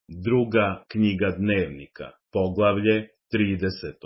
Druga knjiga Dnevnika, poglavlje 30.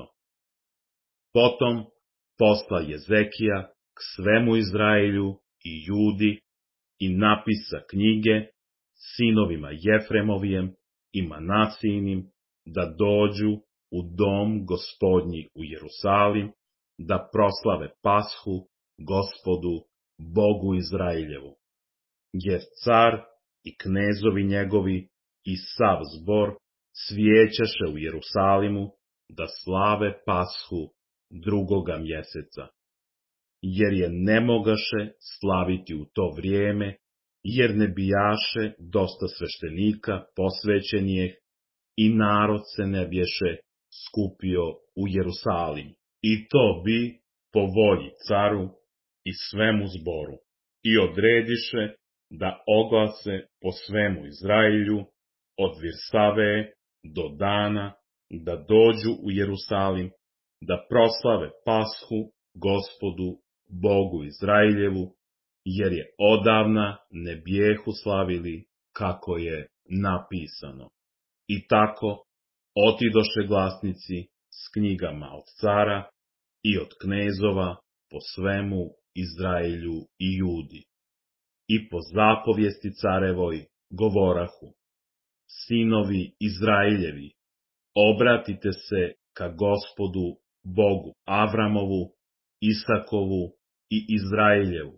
Potom posla Jezekija k svemu Izraelju i Judi i napisa knjige sinovima Jefremovijem i Manasijinim da dođu u dom Gospodnji u Jerusalim, da proslave Pashu Gospodu, Bogu Izraeljevu. Jer car i knezovi njegovi i sav zbor svijećaše u Jerusalimu da slave Pashu drugoga mjeseca. Jer je ne mogaše slaviti u to vrijeme, jer ne bijaše dosta sveštenika posvećenijeh i narod se ne bješe skupio u Jerusalim. I to bi po volji caru i svemu zboru. I odrediše da oglase po svemu Izraelju od Virsave do dana da dođu u Jerusalim, da proslave Pashu Gospodu, Bogu Izraeljevu, jer je odavna ne bijehu slavili kako je napisano. I tako otidoše glasnici s knjigama od cara i od knezova po svemu Izraelju i Judi. I po zapovijesti carevoj govorahu: sinovi Izraeljevi, obratite se ka Gospodu, Bogu Avramovu, Isakovu i Izraeljevu,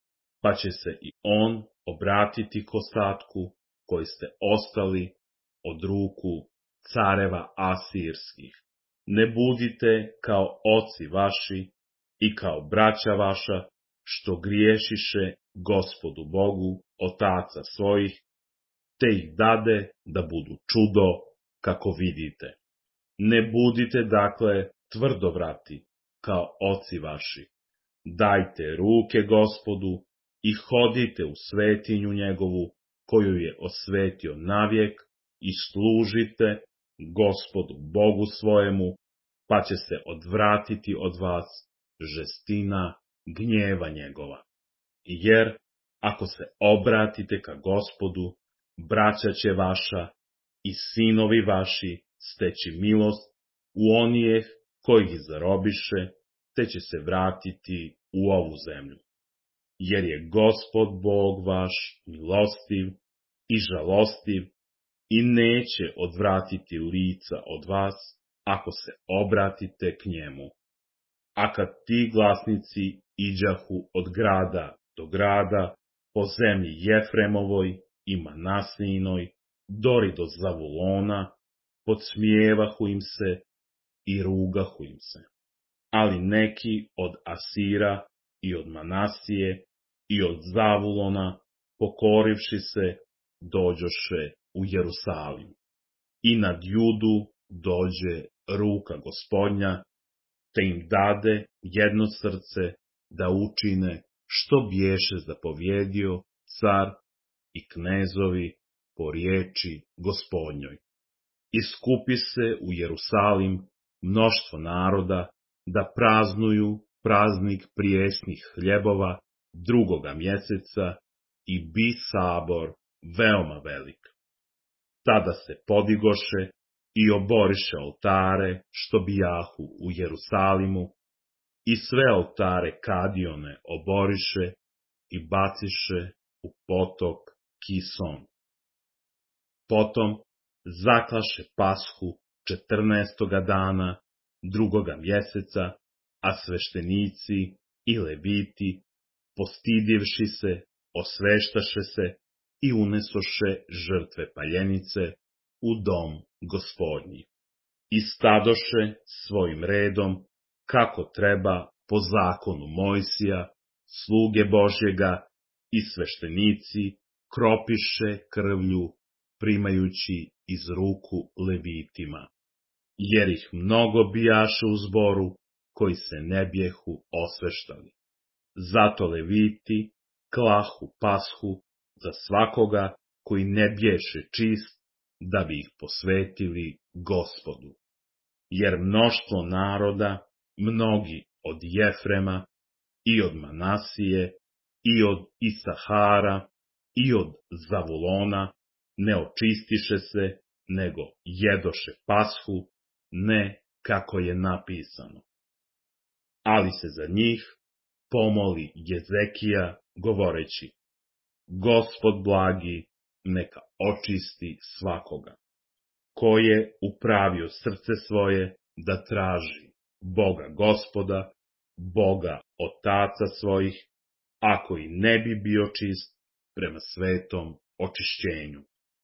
pa će se i on obratiti k ostatku koji ste ostali od ruku careva asirskih. Ne budite kao oci vaši i kao braća vaša, što griješiše Gospodu Bogu, otaca svojih, te ih dade da budu čudo, kako vidite. Ne budite dakle tvrdovrati, kao oci vaši. Dajte ruke Gospodu i hodite u svetinju njegovu, koju je osvetio navijek, i služite Gospodu Bogu svojemu, pa će se odvratiti od vas žestina gnjeva njegova. Jer ako se obratite ka Gospodu, braća će vaša i sinovi vaši steći milost u onijeh koji ih zarobiše, te će se vratiti u ovu zemlju. Jer je Gospod Bog vaš milostiv i žalostiv i neće odvratiti lica od vas, ako se obratite k njemu. A kad ti glasnici iđahu od grada do grada, po zemlji Jefremovoj i Manasijinoj, dori do Zavulona, podsmijevahu im se i rugahu im se. Ali neki od Asira i od Manasije i od Zavulona, pokorivši se, dođoše u Jerusalim. I nad Judu dođe ruka Gospodnja, te im dade jedno srce da učine što biješe zapovjedio car i knezovi po riječi Gospodnjoj. I skupi se u Jerusalim mnoštvo naroda da praznuju praznik prijesnih hljebova drugoga mjeseca i bi sabor veoma velik. Tada se podigoše i oboriše oltare što bijahu u Jerusalimu i sve oltare Kadione oboriše i baciše u potok Kison. Potom zaklaše Pashu 14. dana drugoga mjeseca, a sveštenici i leviti, postidivši se, osveštaše se i unesoše žrtve paljenice u dom Gospodnji. I stadoše svojim redom, kako treba po zakonu Mojsija, sluge Božjega, i sveštenici kropiše krvlju, primajući iz ruku levitima. Jer ih mnogo bijaše u zboru, koji se ne bijehu osveštali. Zato leviti klahu Pashu za svakoga koji ne biješe čist, da bi ih posvetili Gospodu. Jer mnoštvo naroda, mnogi od Jefrema i od Manasije i od Isahara i od Zavulona, ne očistiše se nego jedoše pashu, ne kako je napisano. Ali se za njih pomoli Jezekija, govoreći: Gospod blagi, neka očisti svakoga, ko je upravio srce svoje da traži Boga Gospoda, Boga otaca svojih, ako i ne bi bio čist prema svetom očišćenju.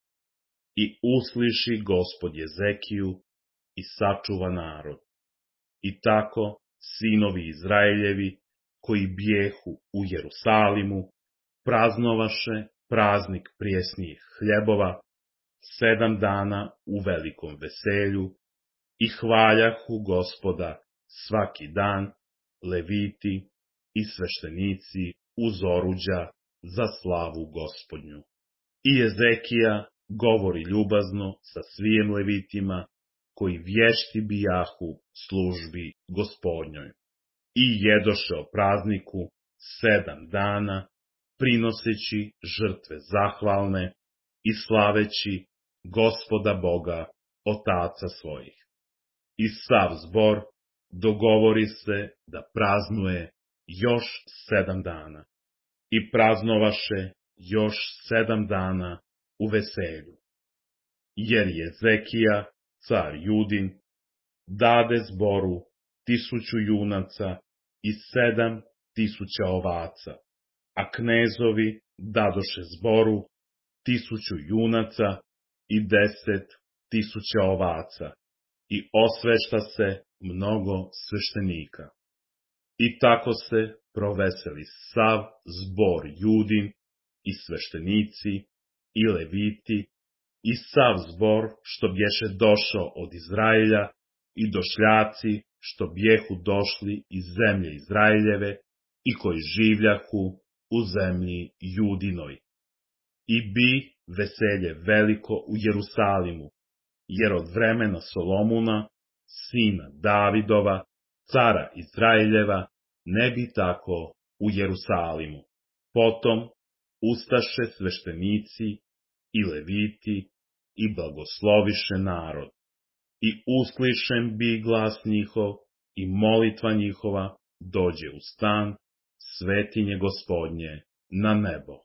I usliši Gospod Jezekiju i sačuva narod. I tako sinovi Izraeljevi, koji bijehu u Jerusalimu, praznovaše praznik prijesnijih hljebova 7 dana u velikom veselju i hvaljahu Gospoda svaki dan, leviti i sveštenici uz oruđa za slavu Gospodnju. I Jezekija govori ljubazno sa svim levitima, koji vješti bijahu službi Gospodnjoj. I jedoše o prazniku 7 dana, prinoseći žrtve zahvalne i slaveći Gospoda Boga, otaca svojih. I sav zbor dogovori se da praznuje još 7 dana. I praznovaše još 7 dana u veselju. Jer Jezekija, car Judin, dade zboru 1000 junaca i 7000 ovaca, a knezovi dadoše zboru 1000 junaca i 10.000 ovaca, i osvešta se mnogo sveštenika. I tako se proveseli sav zbor Judin i sveštenici i leviti i sav zbor što bješe došao od Izraelja i došljaci što bjehu došli iz zemlje Izraeljeve i koji življahu u zemlji Judinoj. I bi veselje veliko u Jerusalimu, jer od vremena Solomuna, sina Davidova, cara Izraeljeva, ne bi tako u Jerusalimu. Potom ustaše sveštenici i leviti i blagosloviše narod. I usklišen bi glas njihov i molitva njihova dođe u stan svetinje Gospodnje na nebo.